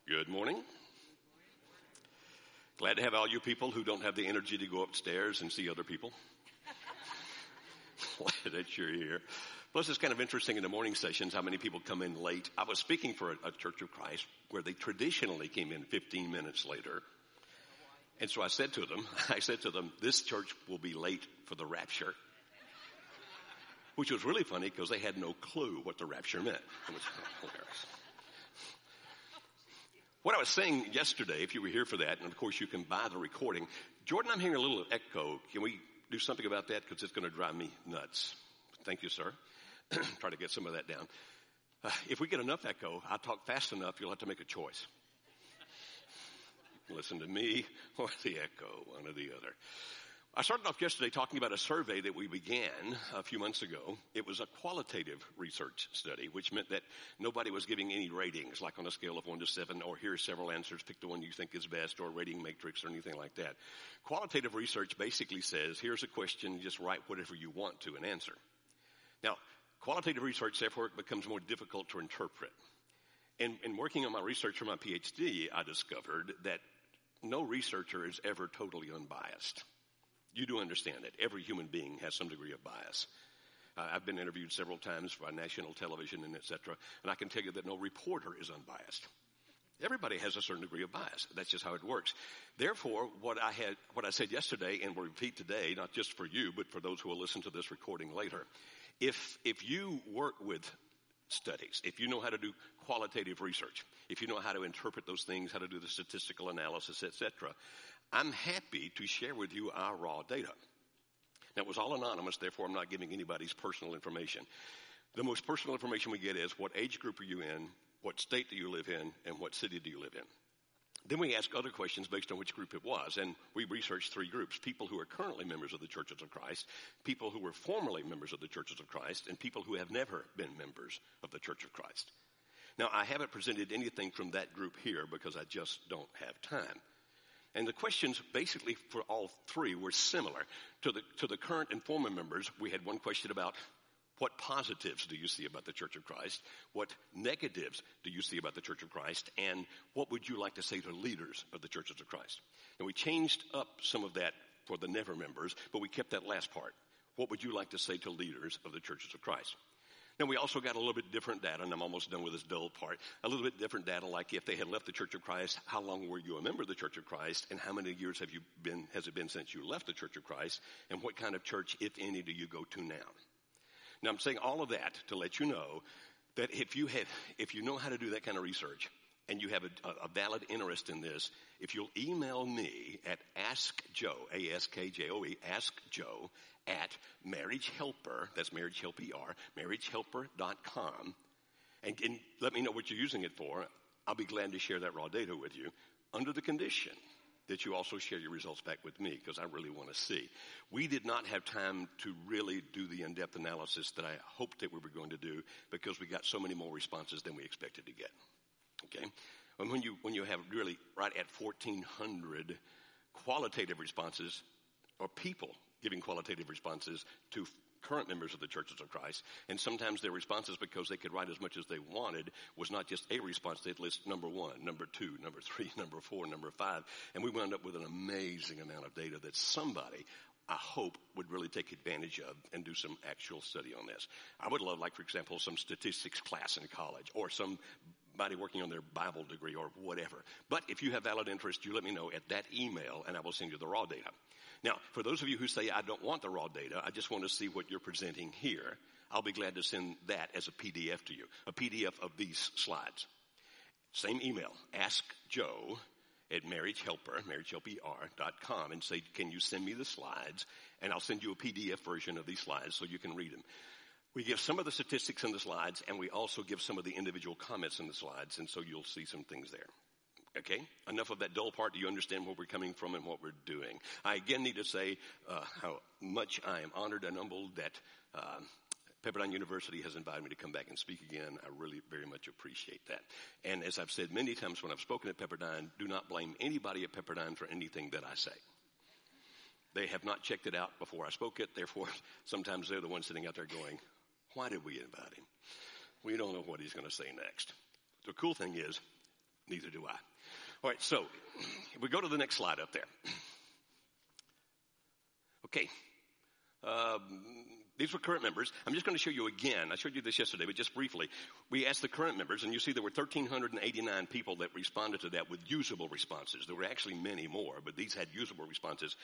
Good morning. Glad to have all you people who don't have the energy to go upstairs and see other people. Glad that you're here. Plus, it's kind of interesting in the morning sessions how many people come in late. I was speaking for a Church of Christ where they traditionally came in 15 minutes later. And so I said to them, this church will be late for the rapture. Which was really funny because they had no clue what the rapture meant. It was hilarious. What I was saying yesterday, if you were here for that, and of course you can buy the recording. Jordan, I'm hearing a little echo. Can we do something about that? Because it's going to drive me nuts. Thank you, sir. Try to get some of that down. If we get enough echo, I talk fast enough, you'll have to make a choice. Listen to me or the echo, one or the other. I started off yesterday talking about a survey that we began a few months ago. It was a qualitative research study, which meant that nobody was giving any ratings, like on a scale of 1 to 7, or here's several answers, pick the one you think is best, or a rating matrix, or anything like that. Qualitative research basically says, here's a question, just write whatever you want to and answer. Now, qualitative research, therefore, becomes more difficult to interpret. And in working on my research for my PhD, I discovered that no researcher is ever totally unbiased. You do understand that every human being has some degree of bias. I've been interviewed several times by national television and et cetera, and I can tell you that no reporter is unbiased. Everybody has a certain degree of bias. That's just how it works. Therefore, what I said yesterday and will repeat today, not just for you, but for those who will listen to this recording later, if you work with studies, if you know how to do qualitative research, if you know how to interpret those things, how to do the statistical analysis, et cetera, I'm happy to share with you our raw data. Now, it was all anonymous, therefore I'm not giving anybody's personal information. The most personal information we get is what age group are you in, what state do you live in, and what city do you live in. Then we ask other questions based on which group it was, and we researched 3 groups: people who are currently members of the Churches of Christ, people who were formerly members of the Churches of Christ, and people who have never been members of the Church of Christ. Now, I haven't presented anything from that group here because I just don't have time. And the questions basically for all 3 were similar. To the current and former members, we had one question about what positives do you see about the Church of Christ? What negatives do you see about the Church of Christ? And what would you like to say to leaders of the Churches of Christ? And we changed up some of that for the never members, but we kept that last part. What would you like to say to leaders of the Churches of Christ? Now, we also got a little bit different data, and I'm almost done with this dull part. A little bit different data, like if they had left the Church of Christ, how long were you a member of the Church of Christ, and how many years has it been since you left the Church of Christ, and what kind of church, if any, do you go to now? Now, I'm saying all of that to let you know that if you know how to do that kind of research, and you have a valid interest in this, if you'll email me at askjoe, A-S-K-J-O-E, askjoe at marriagehelper, that's marriagehelper, marriagehelper.com, and let me know what you're using it for. I'll be glad to share that raw data with you under the condition that you also share your results back with me, because I really want to see. We did not have time to really do the in-depth analysis that I hoped that we were going to do because we got so many more responses than we expected to get. Okay? And when you have really right at 1,400 qualitative responses, or people giving qualitative responses to current members of the Churches of Christ, and sometimes their responses, because they could write as much as they wanted, was not just a response. They'd list number 1, number 2, number 3, number 4, number 5, and we wound up with an amazing amount of data that somebody, I hope, would really take advantage of and do some actual study on this. I would love, like, for example, some statistics class in college, or somebody working on their Bible degree or whatever. But if you have valid interest, you let me know at that email, and I will send you the raw data. Now, for those of you who say, I don't want the raw data, I just want to see what you're presenting here, I'll be glad to send that as a PDF to you, a PDF of these slides. Same email, askjoe at marriagehelper.com, and say, can you send me the slides? And I'll send you a PDF version of these slides so you can read them. We give some of the statistics in the slides, and we also give some of the individual comments in the slides, and so you'll see some things there. Okay, enough of that dull part. Do you understand where we're coming from and what we're doing? I again need to say how much I am honored and humbled that Pepperdine University has invited me to come back and speak again. I really very much appreciate that. And as I've said many times when I've spoken at Pepperdine, do not blame anybody at Pepperdine for anything that I say. They have not checked it out before I spoke it. Therefore, sometimes they're the ones sitting out there going, why did we invite him? We don't know what he's going to say next. The cool thing is, Neither do I. All right, so if we go to the next slide up there. Okay. These were current members. I'm just going to show you again. I showed you this yesterday, but just briefly. We asked the current members, and you see there were 1,389 people that responded to that with usable responses. There were actually many more, but these had usable responses.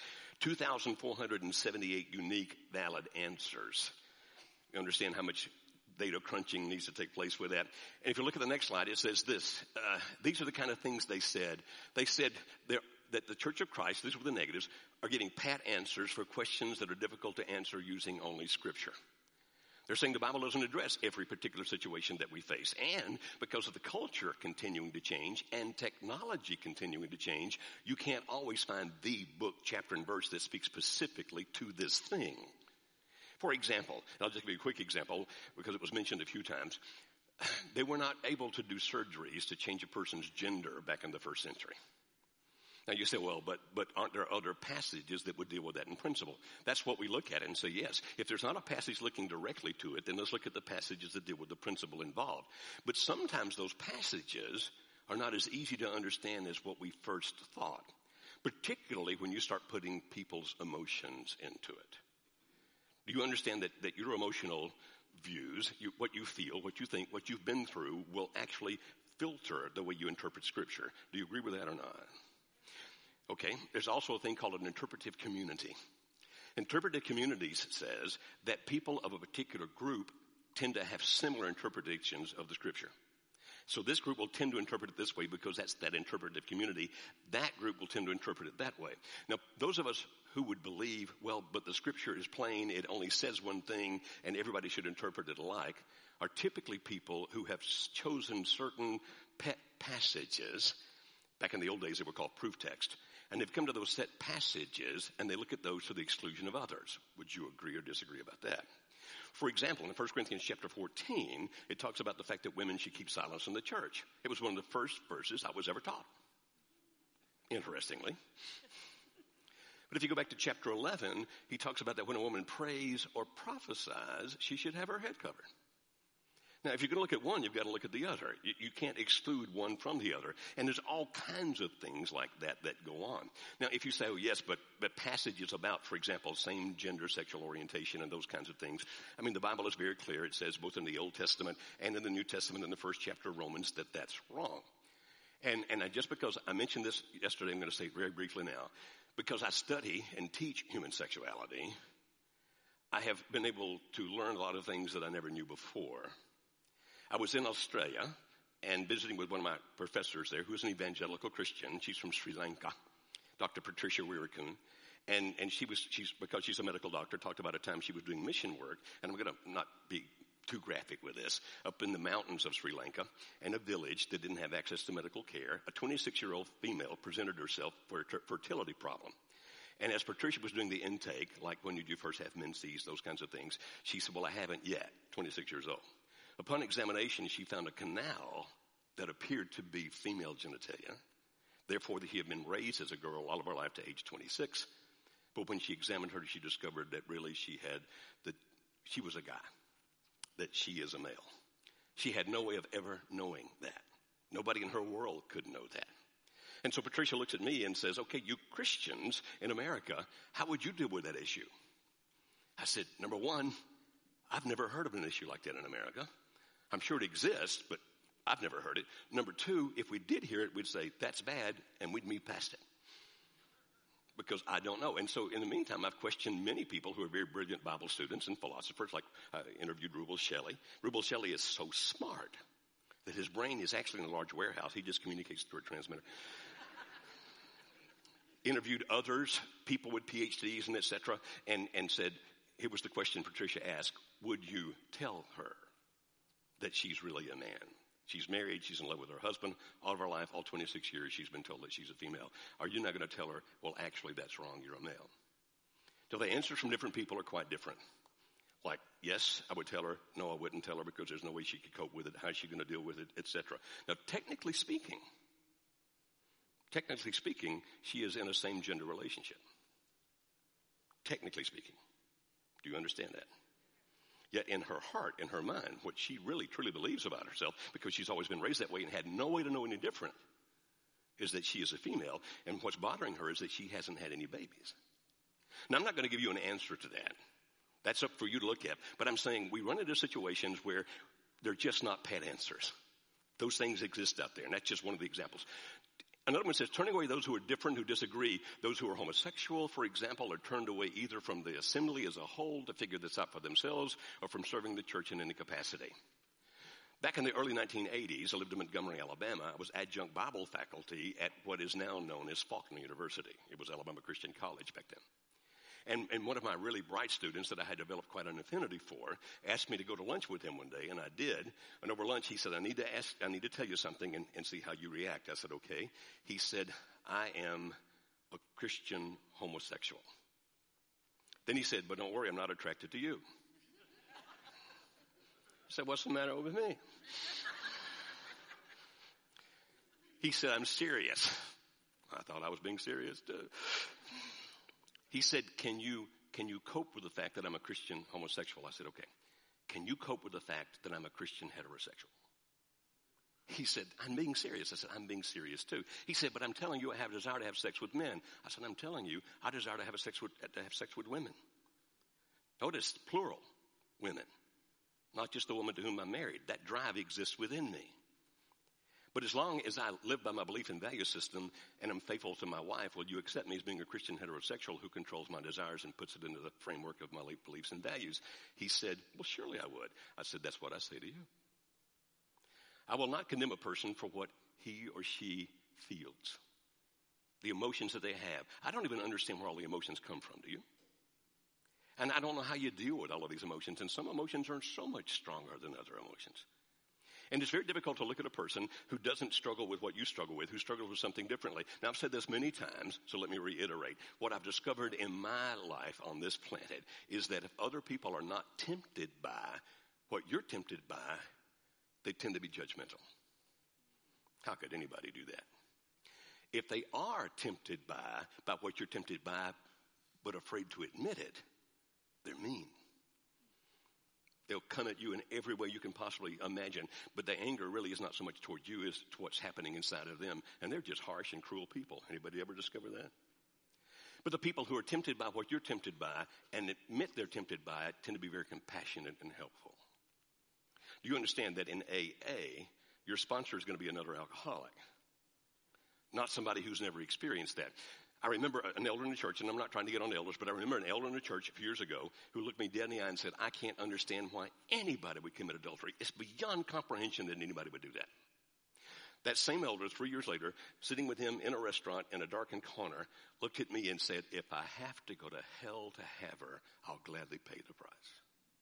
2,478 unique valid answers. You understand how much data crunching needs to take place with that. And if you look at the next slide, it says this. These are the kind of things they said. They said that the Church of Christ, these were the negatives, are getting pat answers for questions that are difficult to answer using only Scripture. They're saying the Bible doesn't address every particular situation that we face. And because of the culture continuing to change and technology continuing to change, you can't always find the book, chapter, and verse that speaks specifically to this thing. For example, and I'll just give you a quick example because it was mentioned a few times. They were not able to do surgeries to change a person's gender back in the first century. Now you say, well, but aren't there other passages that would deal with that in principle? That's what we look at and say, yes. If there's not a passage looking directly to it, then let's look at the passages that deal with the principle involved. But sometimes those passages are not as easy to understand as what we first thought, particularly when you start putting people's emotions into it. Do you understand that your emotional views, what you feel, what you think, what you've been through will actually filter the way you interpret Scripture? Do you agree with that or not? Okay, there's also a thing called an interpretive community. Interpretive communities says that people of a particular group tend to have similar interpretations of the Scripture. So this group will tend to interpret it this way because that's that interpretive community. That group will tend to interpret it that way. Now, those of us who would believe, well, but the Scripture is plain, it only says one thing, and everybody should interpret it alike, are typically people who have chosen certain pet passages. Back in the old days, they were called proof text. And they've come to those set passages, and they look at those to the exclusion of others. Would you agree or disagree about that? For example, in 1 Corinthians chapter 14, it talks about the fact that women should keep silence in the church. It was one of the first verses I was ever taught, interestingly. But if you go back to chapter 11, he talks about that when a woman prays or prophesies, she should have her head covered. Now, if you're going to look at one, you've got to look at the other. You can't exclude one from the other. And there's all kinds of things like that go on. Now, if you say, oh, yes, but passages about, for example, same gender sexual orientation and those kinds of things, I mean, the Bible is very clear. It says both in the Old Testament and in the New Testament in the first chapter of Romans that that's wrong. And just because I mentioned this yesterday, I'm going to say it very briefly now. Because I study and teach human sexuality, I have been able to learn a lot of things that I never knew before. I was in Australia and visiting with one of my professors there, who's an evangelical Christian. She's from Sri Lanka, Dr. Patricia Weerakoon. And she's because she's a medical doctor, talked about a time she was doing mission work. And I'm going to not be too graphic with this. Up in the mountains of Sri Lanka, in a village that didn't have access to medical care, a 26-year-old female presented herself for a fertility problem. And as Patricia was doing the intake, like when did you first have menses, those kinds of things, she said, well, I haven't yet, 26 years old. Upon examination, she found a canal that appeared to be female genitalia. Therefore, he had been raised as a girl all of her life to age 26. But when she examined her, she discovered that really she was a guy, that she is a male. She had no way of ever knowing that. Nobody in her world could know that. And so Patricia looks at me and says, okay, you Christians in America, how would you deal with that issue? I said, number one, I've never heard of an issue like that in America. I'm sure it exists, but I've never heard it. Number two, if we did hear it, we'd say, that's bad, and we'd move past it. Because I don't know. And so in the meantime, I've questioned many people who are very brilliant Bible students and philosophers, like I interviewed Rubel Shelley. Rubel Shelley is so smart that his brain is actually in a large warehouse. He just communicates through a transmitter. Interviewed others, people with PhDs and et cetera, and said, here was the question Patricia asked, would you tell her that she's really a man? She's married, she's in love with her husband. All of her life, all 26 years, she's been told that she's a female. Are you not going to tell her, well, actually, that's wrong, you're a male? So the answers from different people are quite different. Like, yes, I would tell her. No, I wouldn't tell her because there's no way she could cope with it. How is she going to deal with it, etc. Now, technically speaking, she is in a same-gender relationship. Technically speaking. Do you understand that? Yet in her heart, in her mind, what she really truly believes about herself, because she's always been raised that way and had no way to know any different, is that she is a female, and what's bothering her is that she hasn't had any babies. Now, I'm not going to give you an answer to that. That's up for you to look at. But I'm saying we run into situations where they're just not pat answers. Those things exist out there, and that's just one of the examples. Another one says, turning away those who are different, who disagree. Those who are homosexual, for example, are turned away either from the assembly as a whole to figure this out for themselves or from serving the church in any capacity. Back in the early 1980s, I lived in Montgomery, Alabama. I was adjunct Bible faculty at what is now known as Faulkner University. It was Alabama Christian College back then. And one of my really bright students that I had developed quite an affinity for asked me to go to lunch with him one day, and I did. And over lunch, he said, I need to tell you something and see how you react. I said, okay. He said, I am a Christian homosexual. Then he said, but don't worry, I'm not attracted to you. I said, what's the matter with me? He said, I'm serious. I thought I was being serious too. He said, can you cope with the fact that I'm a Christian homosexual? I said, okay. Can you cope with the fact that I'm a Christian heterosexual? He said, I'm being serious. I said, I'm being serious too. He said, but I'm telling you I have a desire to have sex with men. I said, I'm telling you I desire to have sex with women. Notice, plural, women. Not just the woman to whom I'm married. That drive exists within me. But as long as I live by my belief and value system and I'm faithful to my wife, will you accept me as being a Christian heterosexual who controls my desires and puts it into the framework of my beliefs and values? He said, well, surely I would. I said, that's what I say to you. I will not condemn a person for what he or she feels. The emotions that they have. I don't even understand where all the emotions come from, do you? And I don't know how you deal with all of these emotions. And some emotions are so much stronger than other emotions. And it's very difficult to look at a person who doesn't struggle with what you struggle with, who struggles with something differently. Now, I've said this many times, so let me reiterate. What I've discovered in my life on this planet is that if other people are not tempted by what you're tempted by, they tend to be judgmental. How could anybody do that? If they are tempted by what you're tempted by, but afraid to admit it, they're mean. They'll come at you in every way you can possibly imagine. But the anger really is not so much toward you as to what's happening inside of them. And they're just harsh and cruel people. Anybody ever discover that? But the people who are tempted by what you're tempted by and admit they're tempted by it tend to be very compassionate and helpful. Do you understand that in AA, your sponsor is going to be another alcoholic? Not somebody who's never experienced that. I remember an elder in the church, and I'm not trying to get on elders, but I remember an elder in the church a few years ago who looked me dead in the eye and said, I can't understand why anybody would commit adultery. It's beyond comprehension that anybody would do that. That same elder, 3 years later, sitting with him in a restaurant in a darkened corner, looked at me and said, if I have to go to hell to have her, I'll gladly pay the price.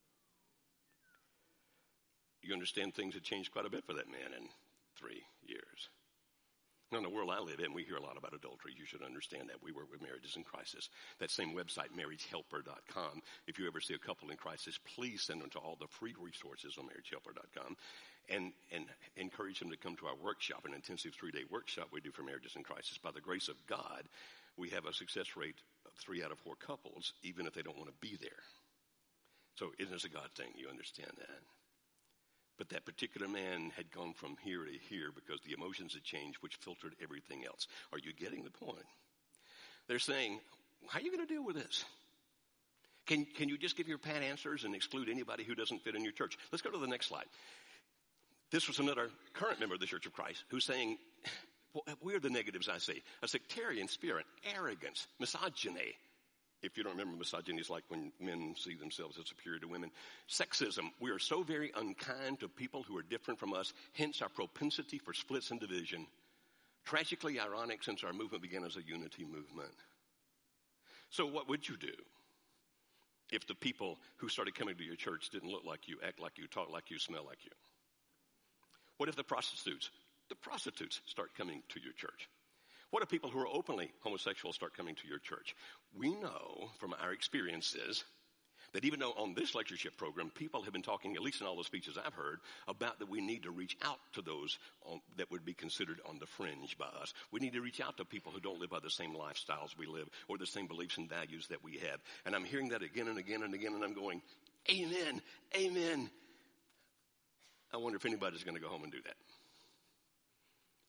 You understand things have changed quite a bit for that man in 3 years. Now, in the world I live in, we hear a lot about adultery. You should understand that. We work with marriages in crisis. That same website, marriagehelper.com. If you ever see a couple in crisis, please send them to all the free resources on marriagehelper.com and encourage them to come to our workshop, an intensive 3-day workshop we do for marriages in crisis. By the grace of God, we have a success rate of 3 out of 4 couples, even if they don't want to be there. So it is a God thing. You understand that. But that particular man had gone from here to here because the emotions had changed, which filtered everything else. Are you getting the point? They're saying, how are you going to deal with this? Can you just give your pat answers and exclude anybody who doesn't fit in your church? Let's go to the next slide. This was another current member of the Church of Christ who's saying, well, where are the negatives I see? A sectarian spirit, arrogance, misogyny. If you don't remember, misogyny is like when men see themselves as superior to women. Sexism. We are so very unkind to people who are different from us, hence our propensity for splits and division. Tragically ironic since our movement began as a unity movement. So what would you do if the people who started coming to your church didn't look like you, act like you, talk like you, smell like you? What if the prostitutes start coming to your church? What if people who are openly homosexual start coming to your church? We know from our experiences that even though on this lectureship program, people have been talking, at least in all the speeches I've heard, about that we need to reach out to those that would be considered on the fringe by us. We need to reach out to people who don't live by the same lifestyles we live or the same beliefs and values that we have. And I'm hearing that again and again and again, and I'm going, amen, amen. I wonder if anybody's going to go home and do that.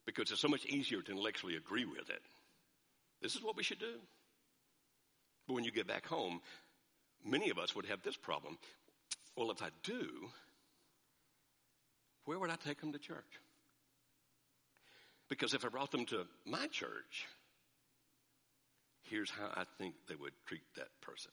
because it's so much easier to intellectually agree with it. This is what we should do. But when you get back home, many of us would have this problem. Well, if I do, where would I take them to church? Because if I brought them to my church, here's how I think they would treat that person.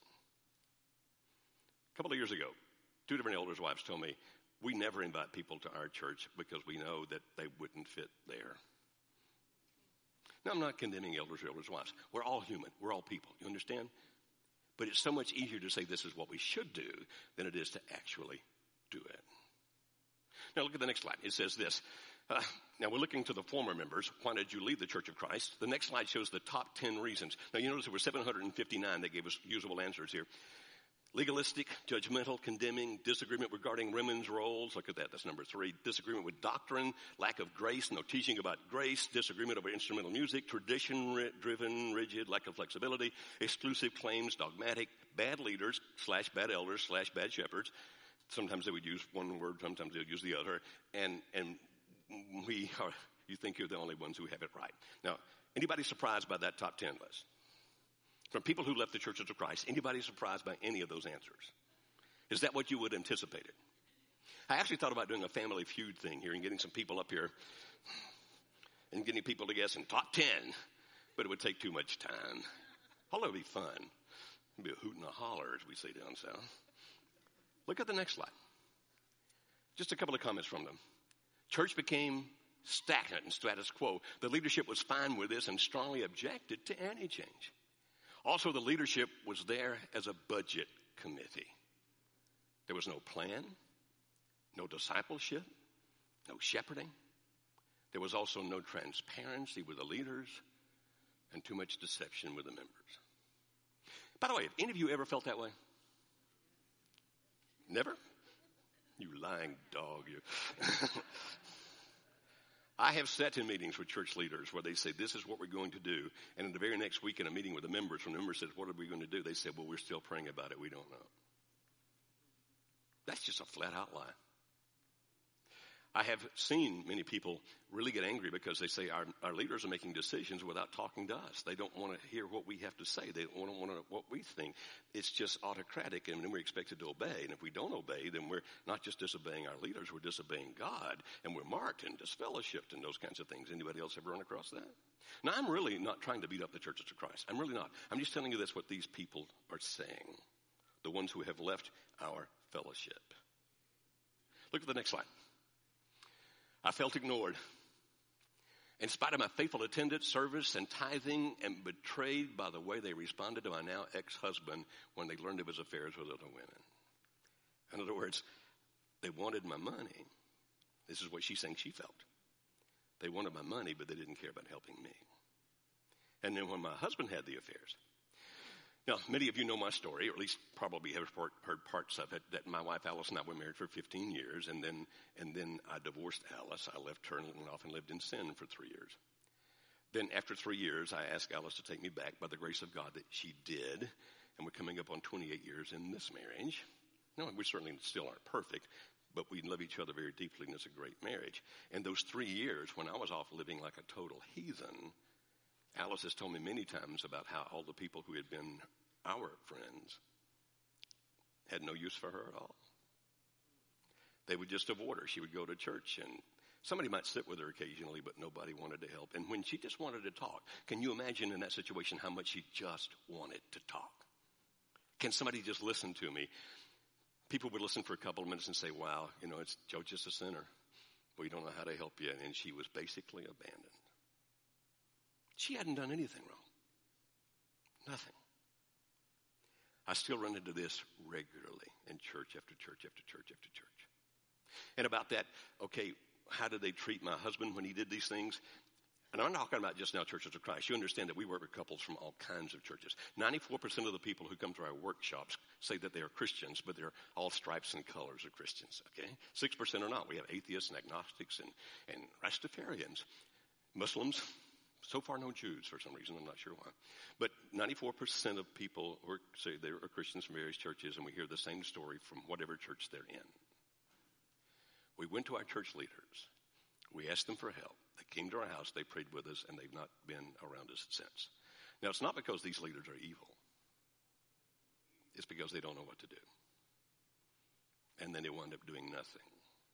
A couple of years ago, 2 different elders' wives told me, we never invite people to our church because we know that they wouldn't fit there. Now, I'm not condemning elders or elders' wives. We're all human. We're all people. You understand? But it's so much easier to say this is what we should do than it is to actually do it. Now, look at the next slide. It says this. Now, we're looking to the former members. Why did you leave the Church of Christ? The next slide shows the top 10 reasons. Now, you notice there were 759 that gave us usable answers here. Legalistic, judgmental, condemning, disagreement regarding women's roles. Look at that. That's number 3. Disagreement with doctrine, lack of grace, no teaching about grace, disagreement over instrumental music, tradition-driven, rigid, lack of flexibility, exclusive claims, dogmatic, bad leaders / bad elders / bad shepherds. Sometimes they would use one word, sometimes they would use the other. And you think you're the only ones who have it right. Now, anybody surprised by that top 10 list? From people who left the churches of Christ, anybody surprised by any of those answers? Is that what you would have anticipated? I actually thought about doing a family feud thing here and getting some people up here and getting people to guess in top 10, but it would take too much time. Although it would be fun. It'd be a hoot and a holler, as we say down south. Look at the next slide. Just a couple of comments from them. Church became stagnant and status quo. The leadership was fine with this and strongly objected to any change. Also, the leadership was there as a budget committee. There was no plan, no discipleship, no shepherding. There was also no transparency with the leaders and too much deception with the members. By the way, have any of you ever felt that way? Never? You lying dog, you. I have sat in meetings with church leaders where they say, this is what we're going to do. And in the very next week in a meeting with the members, when the member says, what are we going to do? They said, well, we're still praying about it. We don't know. That's just a flat out lie. I have seen many people really get angry because they say our leaders are making decisions without talking to us. They don't want to hear what we have to say. They don't want to know what we think. It's just autocratic, and then we're expected to obey. And if we don't obey, then we're not just disobeying our leaders, we're disobeying God, and we're marked and disfellowshipped and those kinds of things. Anybody else ever run across that? Now, I'm really not trying to beat up the churches of Christ. I'm really not. I'm just telling you that's what these people are saying, the ones who have left our fellowship. Look at the next slide. I felt ignored. In spite of my faithful attendance, service, and tithing, and betrayed by the way they responded to my now ex-husband when they learned of his affairs with other women. In other words, they wanted my money. This is what she's saying she felt. They wanted my money, but they didn't care about helping me. And then when my husband had the affairs. Now, many of you know my story, or at least probably have heard parts of it, that my wife Alice and I were married for 15 years, and then I divorced Alice. I left her and went off and lived in sin for 3 years. Then after 3 years, I asked Alice to take me back by the grace of God that she did, and we're coming up on 28 years in this marriage. No, we certainly still aren't perfect, but we love each other very deeply, and it's a great marriage. And those 3 years, when I was off living like a total heathen, Alice has told me many times about how all the people who had been our friends had no use for her at all. They would just avoid her. She would go to church, and somebody might sit with her occasionally, but nobody wanted to help. And when she just wanted to talk, can you imagine in that situation how much she just wanted to talk? Can somebody just listen to me? People would listen for a couple of minutes and say, wow, it's Joe just a sinner. We don't know how to help you. And she was basically abandoned. She hadn't done anything wrong. Nothing. I still run into this regularly in church after church after church after church. And about that, okay, how did they treat my husband when he did these things? And I'm not talking about just now churches of Christ. You understand that we work with couples from all kinds of churches. 94% of the people who come to our workshops say that they are Christians, but they're all stripes and colors of Christians, okay? 6% are not. We have atheists and agnostics and Rastafarians. Muslims. So far, no Jews for some reason. I'm not sure why. But 94% of people say they are Christians from various churches, and we hear the same story from whatever church they're in. We went to our church leaders. We asked them for help. They came to our house, they prayed with us, and they've not been around us since. Now, it's not because these leaders are evil. It's because they don't know what to do. And then they wind up doing nothing.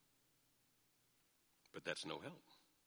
But that's no help.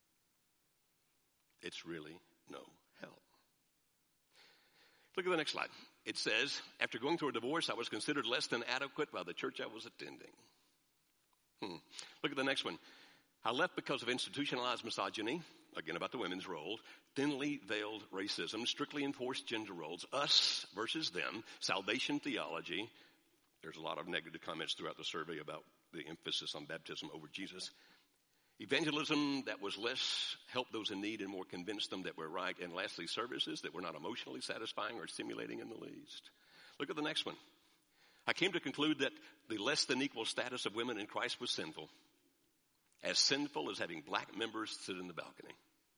It's really no help. Look at the next slide. It says, after going through a divorce, I was considered less than adequate by the church I was attending. Look at the next one. I left because of institutionalized misogyny, again about the women's role, thinly veiled racism, strictly enforced gender roles, us versus them, salvation theology. There's a lot of negative comments throughout the survey about the emphasis on baptism over Jesus. Evangelism that was less help those in need and more convince them that we're right. And lastly, services that were not emotionally satisfying or stimulating in the least. Look at the next one. I came to conclude that the less than equal status of women in Christ was sinful. As sinful as having black members sit in the balcony.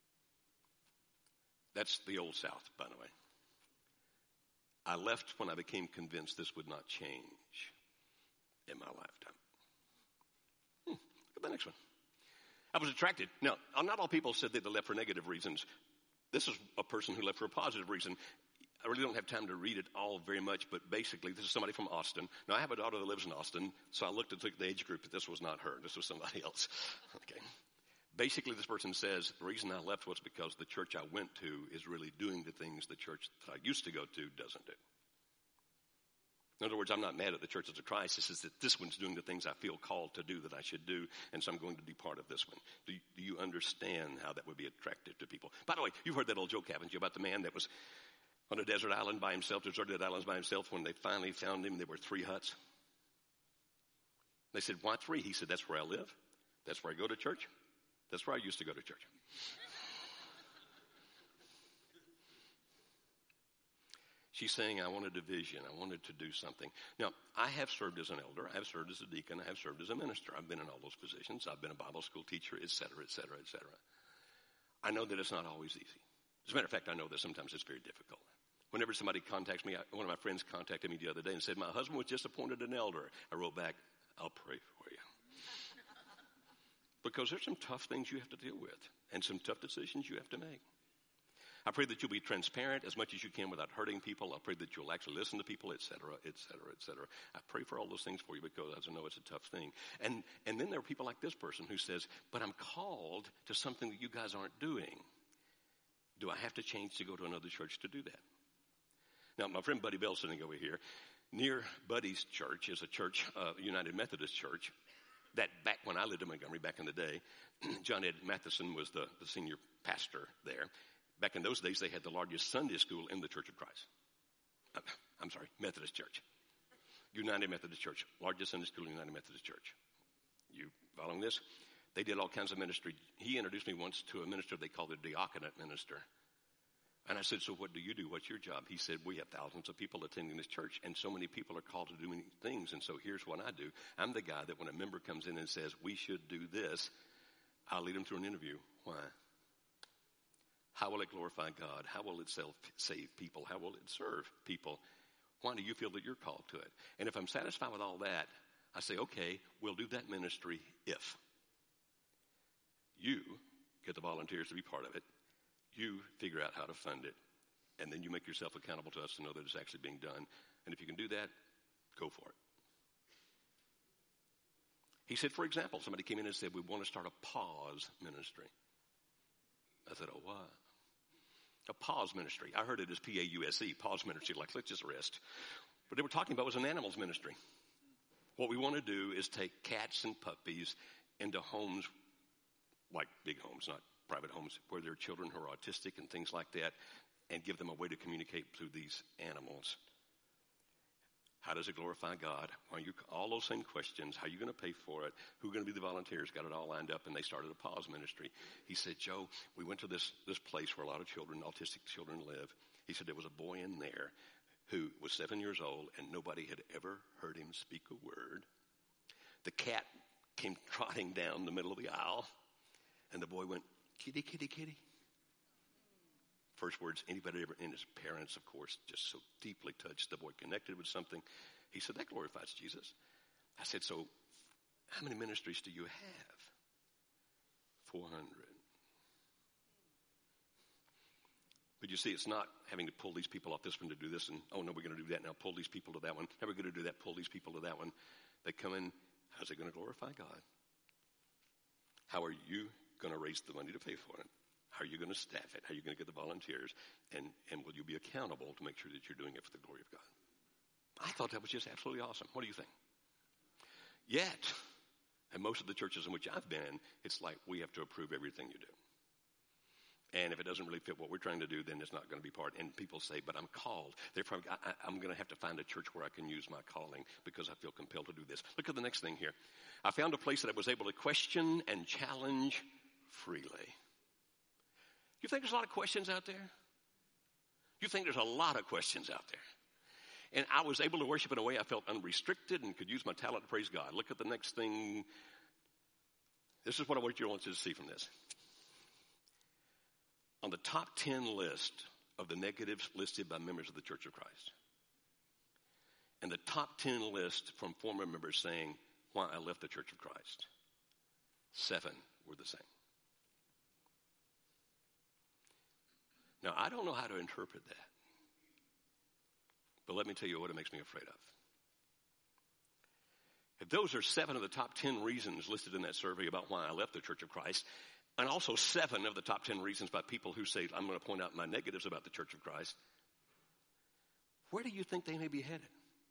That's the old South, by the way. I left when I became convinced this would not change in my lifetime. Look at the next one. I was attracted. Now, not all people said that they left for negative reasons. This is a person who left for a positive reason. I really don't have time to read it all very much, but basically, this is somebody from Austin. Now, I have a daughter that lives in Austin, so I looked at the age group, but this was not her. This was somebody else. Okay. Basically, this person says, the reason I left was because the church I went to is really doing the things the church that I used to go to doesn't do. In other words, I'm not mad at the churches of Christ. It's just that this one's doing the things I feel called to do that I should do, and so I'm going to be part of this one. Do you understand how that would be attractive to people? By the way, you've heard that old joke, haven't you, about the man that was on a desert island by himself, deserted islands by himself. When they finally found him, there were 3 huts. They said, why 3? He said, that's where I live. That's where I go to church. That's where I used to go to church. She's saying, I wanted a vision. I wanted to do something. Now, I have served as an elder. I have served as a deacon. I have served as a minister. I've been in all those positions. I've been a Bible school teacher, et cetera, et cetera, et cetera. I know that it's not always easy. As a matter of fact, I know that sometimes it's very difficult. Whenever somebody contacts me, one of my friends contacted me the other day and said, my husband was just appointed an elder. I wrote back, I'll pray for you. Because there's some tough things you have to deal with and some tough decisions you have to make. I pray that you'll be transparent as much as you can without hurting people. I pray that you'll actually listen to people, et cetera, et cetera, et cetera. I pray for all those things for you because I know it's a tough thing. And then there are people like this person who says, but I'm called to something that you guys aren't doing. Do I have to change to go to another church to do that? Now, my friend Buddy Bell sitting over here, near Buddy's church is a church, United Methodist Church, that back when I lived in Montgomery back in the day, John Ed Matheson was the senior pastor there. Back in those days, they had the largest Sunday school in the Church of Christ. Methodist Church. United Methodist Church, largest Sunday school in United Methodist Church. You following this? They did all kinds of ministry. He introduced me once to a minister they called a diaconate minister. And I said, so what do you do? What's your job? He said, we have thousands of people attending this church, and so many people are called to do many things. And so here's what I do. I'm the guy that when a member comes in and says, we should do this, I'll lead them through an interview. Why? How will it glorify God? How will it save people? How will it serve people? Why do you feel that you're called to it? And if I'm satisfied with all that, I say, okay, we'll do that ministry if you get the volunteers to be part of it. You figure out how to fund it. And then you make yourself accountable to us to know that it's actually being done. And if you can do that, go for it. He said, for example, somebody came in and said, we want to start a pause ministry. I said, oh, what? A pause ministry. I heard it as P-A-U-S-E, pause ministry, like let's just rest. What they were talking about was an animals ministry. What we want to do is take cats and puppies into homes, like big homes, not private homes, where there are children who are autistic and things like that, and give them a way to communicate through these animals. How does it glorify God? All those same questions. How are you going to pay for it? Who are going to be the volunteers? Got it all lined up, and they started a pause ministry. He said, Joe, we went to this place where a lot of children, autistic children, live. He said there was a boy in there who was 7 years old, and nobody had ever heard him speak a word. The cat came trotting down the middle of the aisle, and the boy went, kitty, kitty, kitty. First words anybody ever, and his parents, of course, just so deeply touched. The boy connected with something. He said, that glorifies Jesus. I said, so how many ministries do you have? 400. But you see, it's not having to pull these people off this one to do this, and, oh, no, we're going to do that now, pull these people to that one. Now we're going to do that, pull these people to that one. They come in, how's it going to glorify God? How are you going to raise the money to pay for it? How are you going to staff it? How are you going to get the volunteers? And will you be accountable to make sure that you're doing it for the glory of God? I thought that was just absolutely awesome. What do you think? Yet, in most of the churches in which I've been, it's like we have to approve everything you do. And if it doesn't really fit what we're trying to do, then it's not going to be part. And people say, but I'm called. Therefore, I'm going to have to find a church where I can use my calling because I feel compelled to do this. Look at the next thing here. I found a place that I was able to question and challenge freely. You think there's a lot of questions out there? You think there's a lot of questions out there? And I was able to worship in a way I felt unrestricted and could use my talent to praise God. Look at the next thing. This is what I want you to see from this. On the top 10 list of the negatives listed by members of the Church of Christ, and the top 10 list from former members saying why I left the Church of Christ, 7 were the same. Now, I don't know how to interpret that, but let me tell you what it makes me afraid of. If those are 7 of the top 10 reasons listed in that survey about why I left the Church of Christ, and also 7 of the top 10 reasons by people who say, I'm going to point out my negatives about the Church of Christ, where do you think they may be headed?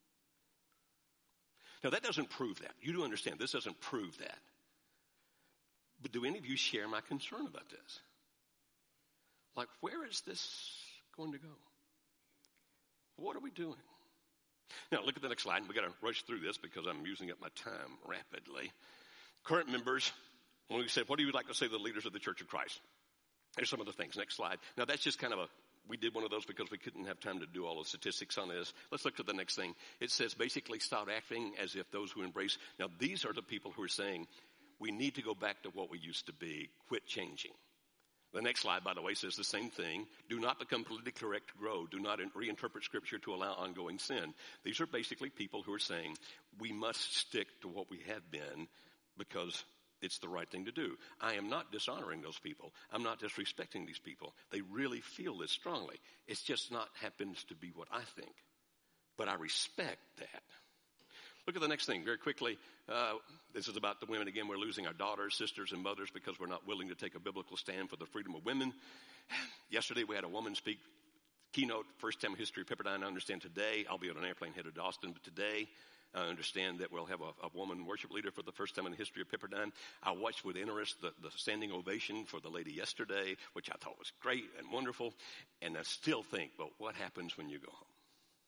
Now, that doesn't prove that. You do understand, this doesn't prove that. But do any of you share my concern about this? Like, where is this going to go? What are we doing? Now, look at the next slide. We've got to rush through this because I'm using up my time rapidly. Current members, when we said, what do you like to say to the leaders of the Church of Christ? Here's some of the things. Next slide. Now, that's just kind of we did one of those because we couldn't have time to do all the statistics on this. Let's look at the next thing. It says, basically, stop acting as if those who embrace. Now, these are the people who are saying, we need to go back to what we used to be. Quit changing. The next slide, by the way, says the same thing. Do not become politically correct to grow. Do not reinterpret Scripture to allow ongoing sin. These are basically people who are saying we must stick to what we have been because it's the right thing to do. I am not dishonoring those people. I'm not disrespecting these people. They really feel this strongly. It's just not happens to be what I think. But I respect that. Look at the next thing very quickly. This is about the women again. We're losing our daughters, sisters, and mothers because we're not willing to take a biblical stand for the freedom of women. Yesterday we had a woman speak, keynote, first time in history of Pepperdine. I understand today, I'll be on an airplane headed to Austin, but today I understand that we'll have a woman worship leader for the first time in the history of Pepperdine. I watched with interest the standing ovation for the lady yesterday, which I thought was great and wonderful. And I still think, but what happens when you go home?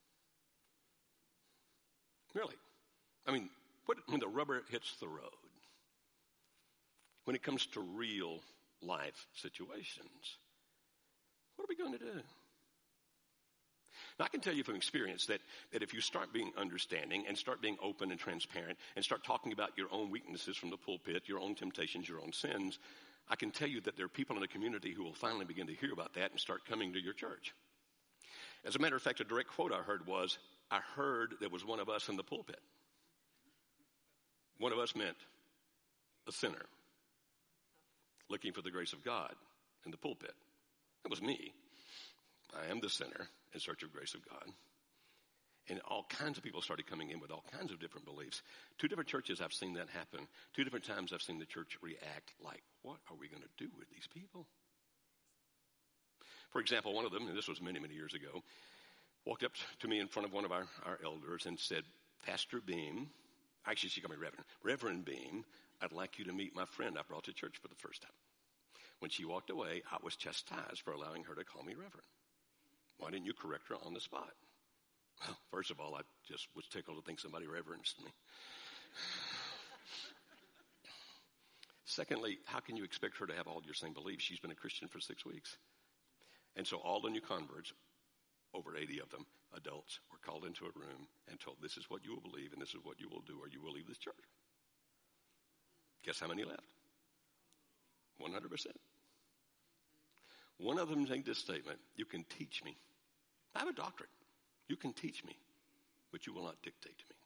Really? I mean, when the rubber hits the road, when it comes to real life situations, what are we going to do? Now, I can tell you from experience that if you start being understanding and start being open and transparent and start talking about your own weaknesses from the pulpit, your own temptations, your own sins, I can tell you that there are people in the community who will finally begin to hear about that and start coming to your church. As a matter of fact, a direct quote I heard was, I heard there was one of us in the pulpit. One of us meant a sinner looking for the grace of God in the pulpit. That was me. I am the sinner in search of grace of God. And all kinds of people started coming in with all kinds of different beliefs. 2 different churches I've seen that happen. 2 different times I've seen the church react like, what are we going to do with these people? For example, one of them, and this was many, many years ago, walked up to me in front of one of our elders and said, Pastor Beam, actually she called me Reverend. Reverend Beam, I'd like you to meet my friend I brought to church for the first time. When she walked away, I was chastised for allowing her to call me Reverend. Why didn't you correct her on the spot? Well, first of all, I just was tickled to think somebody reverenced me. Secondly, how can you expect her to have all your same beliefs? She's been a Christian for 6 weeks. And so all the new converts, over 80 of them, adults, were called into a room and told, this is what you will believe and this is what you will do or you will leave this church. Guess how many left? 100%. One of them made this statement, you can teach me. I have a doctorate. You can teach me, but you will not dictate to me.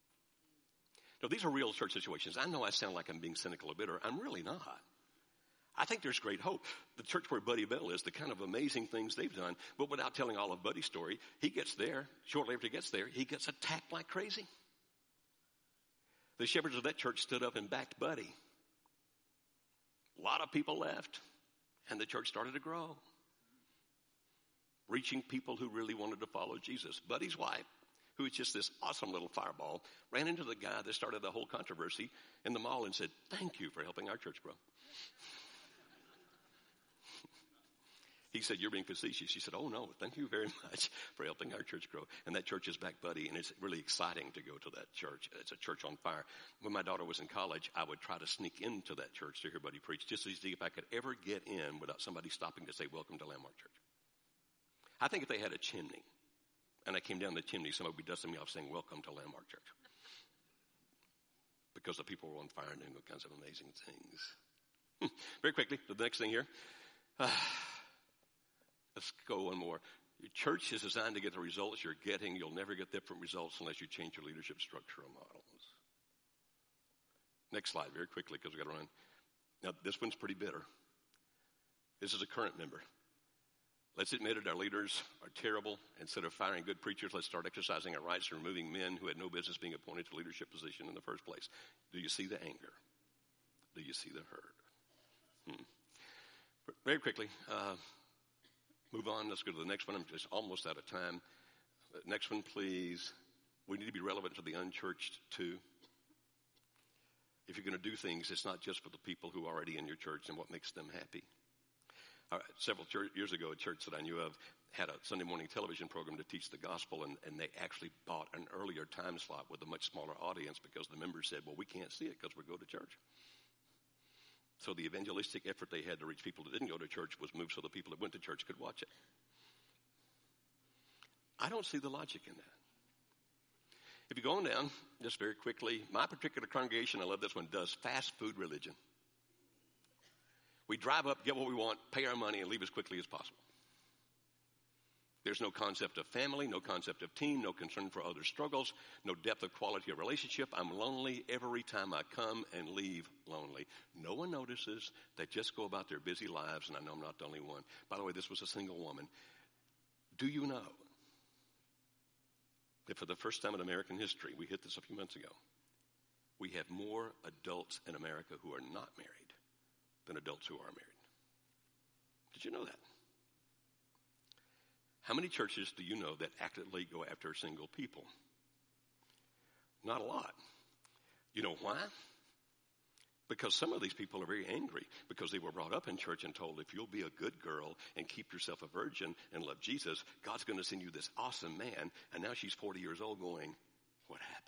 Now, these are real church situations. I know I sound like I'm being cynical or bitter. I'm really not. I think there's great hope. The church where Buddy Bell is, the kind of amazing things they've done, but without telling all of Buddy's story, he gets there, shortly after he gets there, he gets attacked like crazy. The shepherds of that church stood up and backed Buddy. A lot of people left, and the church started to grow, reaching people who really wanted to follow Jesus. Buddy's wife, who was just this awesome little fireball, ran into the guy that started the whole controversy in the mall and said, "Thank you for helping our church grow." He said, "You're being facetious." She said, "Oh, no, thank you very much for helping our church grow." And that church is back, Buddy, and it's really exciting to go to that church. It's a church on fire. When my daughter was in college, I would try to sneak into that church to hear Buddy preach, just to see if I could ever get in without somebody stopping to say, "Welcome to Landmark Church." I think if they had a chimney, and I came down the chimney, somebody would be dusting me off saying, "Welcome to Landmark Church." Because the people were on fire and doing all kinds of amazing things. Very quickly, the next thing here. Let's go one more. Your church is designed to get the results you're getting. You'll never get different results unless you change your leadership structure or models. Next slide, very quickly, because we've got to run. Now, this one's pretty bitter. This is a current member. Let's admit it, our leaders are terrible. Instead of firing good preachers, let's start exercising our rights and removing men who had no business being appointed to leadership position in the first place. Do you see the anger? Do you see the hurt? Very quickly, move on. Let's go to the next one. I'm just almost out of time. Next one, please. We need to be relevant to the unchurched, too. If you're going to do things, it's not just for the people who are already in your church and what makes them happy. Several years ago, a church that I knew of had a Sunday morning television program to teach the gospel, and they actually bought an earlier time slot with a much smaller audience because the members said, "Well, we can't see it because we go to church." So the evangelistic effort they had to reach people that didn't go to church was moved so the people that went to church could watch it. I don't see the logic in that. If you go on down, just very quickly, my particular congregation, I love this one, does fast food religion. We drive up, get what we want, pay our money, and leave as quickly as possible. There's no concept of family, no concept of team, no concern for others' struggles, no depth of quality of relationship. I'm lonely every time I come and leave lonely. No one notices. They just go about their busy lives, and I know I'm not the only one. By the way, this was a single woman. Do you know that for the first time in American history, we hit this a few months ago, we have more adults in America who are not married than adults who are married? Did you know that? How many churches do you know that actively go after single people? Not a lot. You know why? Because some of these people are very angry because they were brought up in church and told, if you'll be a good girl and keep yourself a virgin and love Jesus, God's going to send you this awesome man. And now she's 40 years old going, what happened?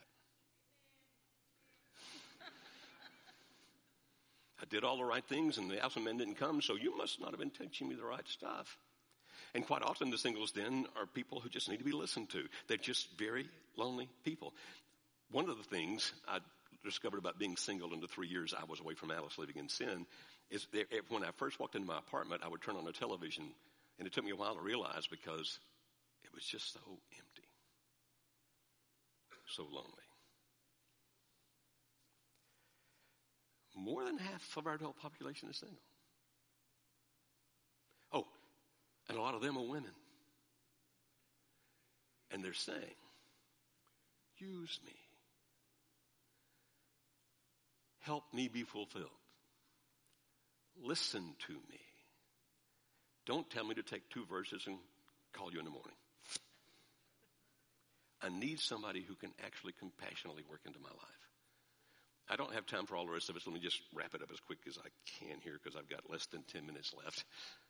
I did all the right things and the awesome man didn't come, so you must not have been teaching me the right stuff. And quite often the singles then are people who just need to be listened to. They're just very lonely people. One of the things I discovered about being single in the 3 years I was away from Alice living in sin is that when I first walked into my apartment, I would turn on the television, and it took me a while to realize because it was just so empty, so lonely. More than half of our adult population is single. Oh, and a lot of them are women. And they're saying, use me. Help me be fulfilled. Listen to me. Don't tell me to take 2 verses and call you in the morning. I need somebody who can actually compassionately work into my life. I don't have time for all the rest of it, so let me just wrap it up as quick as I can here because I've got less than 10 minutes left.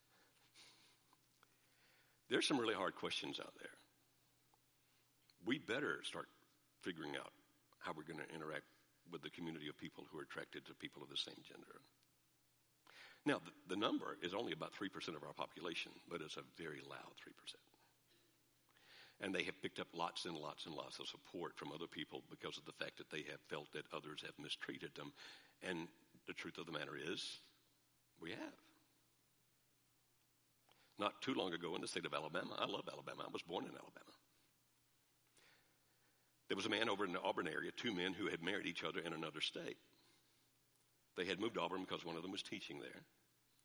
There's some really hard questions out there. We better start figuring out how we're going to interact with the community of people who are attracted to people of the same gender. Now, the number is only about 3% of our population, but it's a very loud 3%. And they have picked up lots and lots and lots of support from other people because of the fact that they have felt that others have mistreated them. And the truth of the matter is, we have. Not too long ago in the state of Alabama, I love Alabama. I was born in Alabama. There was a man over in the Auburn area, 2 men who had married each other in another state. They had moved to Auburn because one of them was teaching there.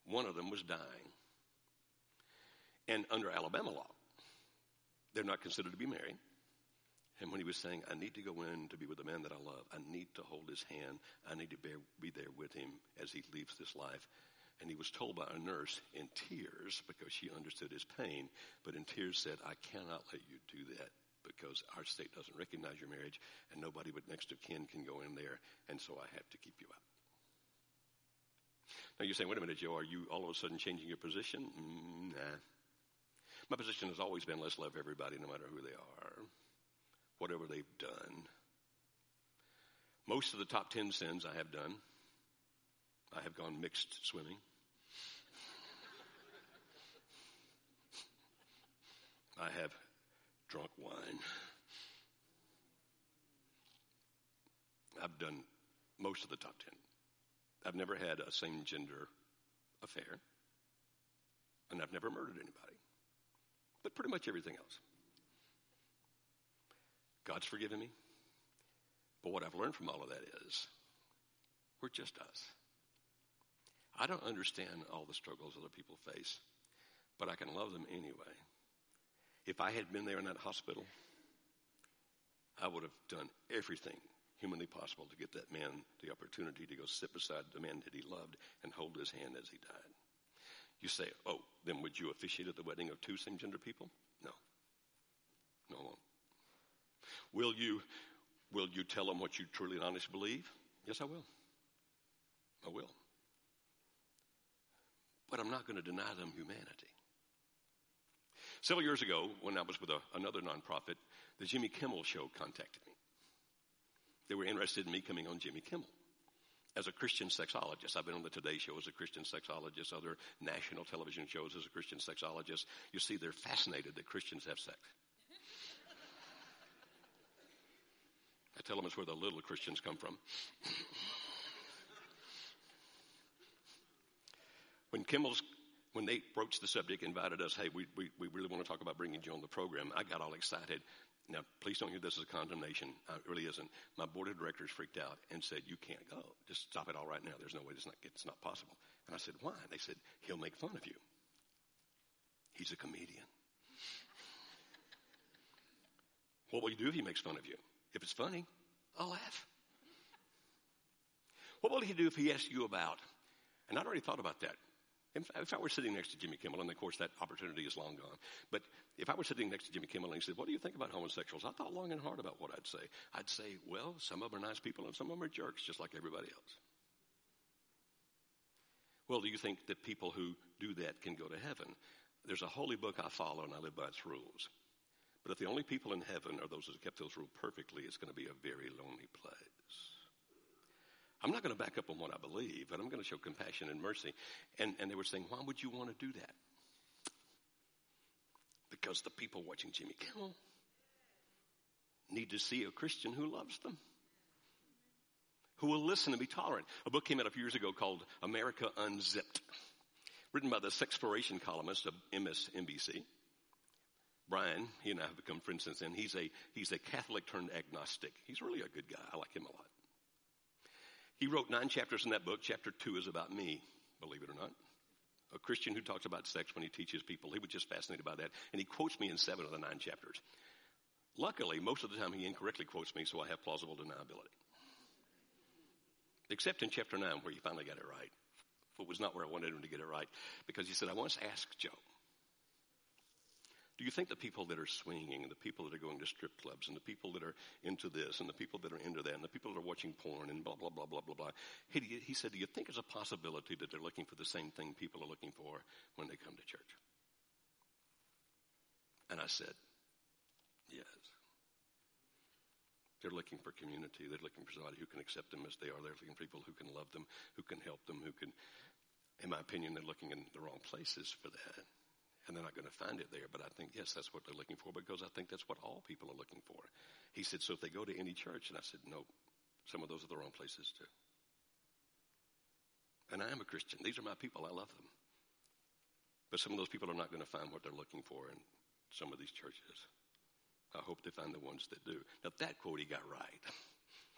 One of them was dying. And under Alabama law, they're not considered to be married. And when he was saying, I need to go in to be with the man that I love, I need to hold his hand, I need to be there with him as he leaves this life. And he was told by a nurse in tears, because she understood his pain, but in tears said, I cannot let you do that because our state doesn't recognize your marriage and nobody but next of kin can go in there, and so I have to keep you out. Now you're saying, wait a minute, Joe, are you all of a sudden changing your position? Nah. My position has always been, let's love everybody no matter who they are, whatever they've done. Most of the top 10 sins I have done, I have gone mixed swimming. I have drunk wine. I've done most of the top 10. I've never had a same-gender affair, and I've never murdered anybody, but pretty much everything else. God's forgiven me, but what I've learned from all of that is we're just us. I don't understand all the struggles other people face, but I can love them anyway. If I had been there in that hospital, I would have done everything humanly possible to get that man the opportunity to go sit beside the man that he loved and hold his hand as he died. You say, oh, then would you officiate at the wedding of two same-gender people? No. No, I won't. Will you tell them what you truly and honestly believe? Yes, I will. I will. But I'm not going to deny them humanity. Several years ago, when I was with another nonprofit, the Jimmy Kimmel Show contacted me. They were interested in me coming on Jimmy Kimmel as a Christian sexologist. I've been on the Today Show as a Christian sexologist, other national television shows as a Christian sexologist. You see, they're fascinated that Christians have sex. I tell them it's where the little Christians come from. When they broached the subject, invited us, hey, we really want to talk about bringing you on the program, I got all excited. Now, please don't hear this as a condemnation. It really isn't. My board of directors freaked out and said, you can't go. Just stop it all right now. There's no way. It's not possible. And I said, why? They said, he'll make fun of you. He's a comedian. What will you do if he makes fun of you? If it's funny, I'll laugh. What will he do if he asks you about? And I'd already thought about that. If I were sitting next to Jimmy Kimmel, and of course that opportunity is long gone, but if I were sitting next to Jimmy Kimmel and he said, what do you think about homosexuals? I thought long and hard about what I'd say. I'd say, well, some of them are nice people and some of them are jerks, just like everybody else. Well, do you think that people who do that can go to heaven? There's a holy book I follow and I live by its rules. But if the only people in heaven are those who kept those rules perfectly, it's going to be a very lonely place. I'm not going to back up on what I believe, but I'm going to show compassion and mercy. And they were saying, why would you want to do that? Because the people watching Jimmy Kimmel need to see a Christian who loves them, who will listen and be tolerant. A book came out a few years ago called America Unzipped, written by the sexploration columnist of MSNBC. Brian, he and I have become friends since then. He's a Catholic turned agnostic. He's really a good guy. I like him a lot. He wrote 9 chapters in that book. Chapter 2 is about me, believe it or not. A Christian who talks about sex when he teaches people. He was just fascinated by that. And he quotes me in 7 of the 9 chapters. Luckily, most of the time he incorrectly quotes me, so I have plausible deniability. Except in chapter 9 where he finally got it right. It was not where I wanted him to get it right. Because he said, I once asked Joe, do you think the people that are swinging and the people that are going to strip clubs and the people that are into this and the people that are into that and the people that are watching porn and blah, blah, blah, blah, blah, blah. He said, do you think there's a possibility that they're looking for the same thing people are looking for when they come to church? And I said, yes. They're looking for community. They're looking for somebody who can accept them as they are. They're looking for people who can love them, who can help them, who can, in my opinion, they're looking in the wrong places for that. And they're not going to find it there. But I think, yes, that's what they're looking for because I think that's what all people are looking for. He said, so if they go to any church, and I said, no, some of those are the wrong places too. And I am a Christian. These are my people. I love them. But some of those people are not going to find what they're looking for in some of these churches. I hope they find the ones that do. Now, that quote he got right.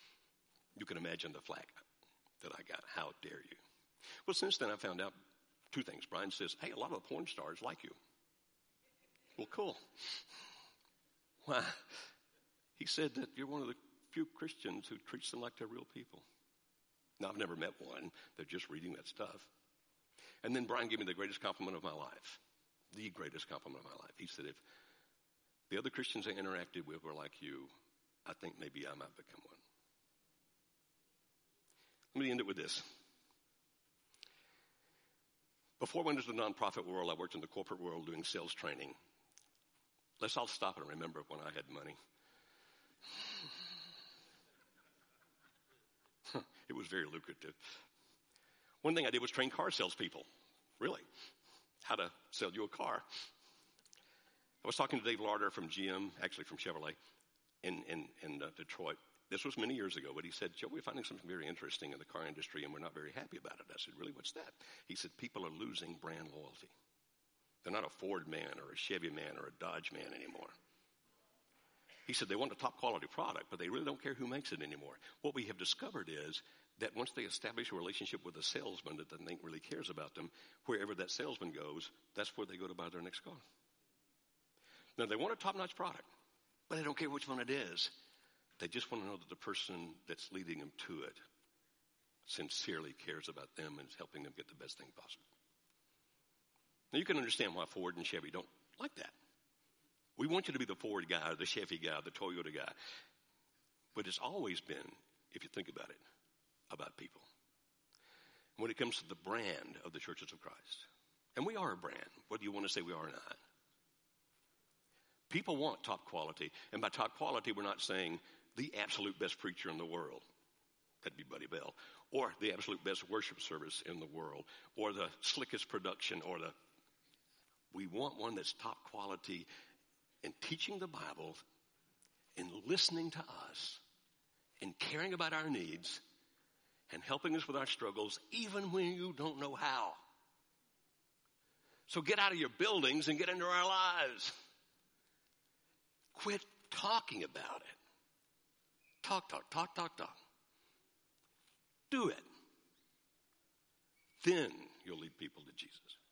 You can imagine the flack that I got. How dare you? Well, since then, I found out Two things. Brian says, hey, a lot of the porn stars like you. Well, cool. Why? He said that you're one of the few Christians who treats them like they're real people. Now, I've never met one. They're just reading that stuff. And then Brian gave me the greatest compliment of my life. The greatest compliment of my life. He said, if the other Christians I interacted with were like you, I think maybe I might become one. Let me end it with this. Before I went into the nonprofit world, I worked in the corporate world doing sales training. Let's all stop and remember when I had money. It was very lucrative. One thing I did was train car salespeople. Really. How to sell you a car. I was talking to Dave Larder from GM, actually from Chevrolet, in Detroit. This was many years ago, but he said, Joe, we're finding something very interesting in the car industry, and we're not very happy about it. I said, really, what's that? He said, people are losing brand loyalty. They're not a Ford man or a Chevy man or a Dodge man anymore. He said they want a top quality product, but they really don't care who makes it anymore. What we have discovered is that once they establish a relationship with a salesman that they think really cares about them, wherever that salesman goes, that's where they go to buy their next car. Now, they want a top-notch product, but they don't care which one it is. They just want to know that the person that's leading them to it sincerely cares about them and is helping them get the best thing possible. Now, you can understand why Ford and Chevy don't like that. We want you to be the Ford guy, or the Chevy guy, the Toyota guy. But it's always been, if you think about it, about people. When it comes to the brand of the Churches of Christ, and we are a brand, whether you want to say we are or not. People want top quality, and by top quality, we're not saying the absolute best preacher in the world. That'd be Buddy Bell. Or the absolute best worship service in the world. Or the slickest production. We want one that's top quality in teaching the Bible, in listening to us, in caring about our needs, and helping us with our struggles, even when you don't know how. So get out of your buildings and get into our lives. Quit talking about it. Talk. Do it. Then you'll lead people to Jesus.